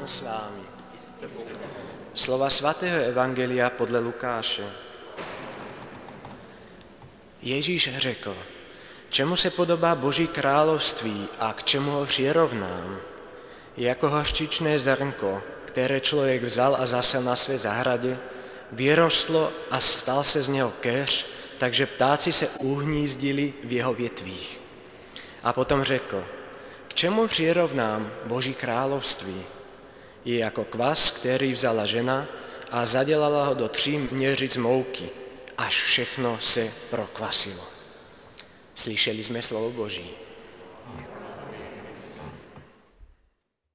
Pán s vámi. Slova svatého evangelia podle Lukáše. Ježíš řekl, čemu se podobá Boží království a k čemu ho přirovnám? Je jako hořčičné zrnko, které člověk vzal a zasel na své zahradě, vyrostlo a stal se z něho keř, takže ptáci se uhnízdili v jeho větvích. A potom řekl, k čemu přirovnám Boží království? Je jako kvas, který vzala žena a zadělala ho do 3 měřic mouky, až všechno se prokvasilo. Slyšeli jsme slovo Boží.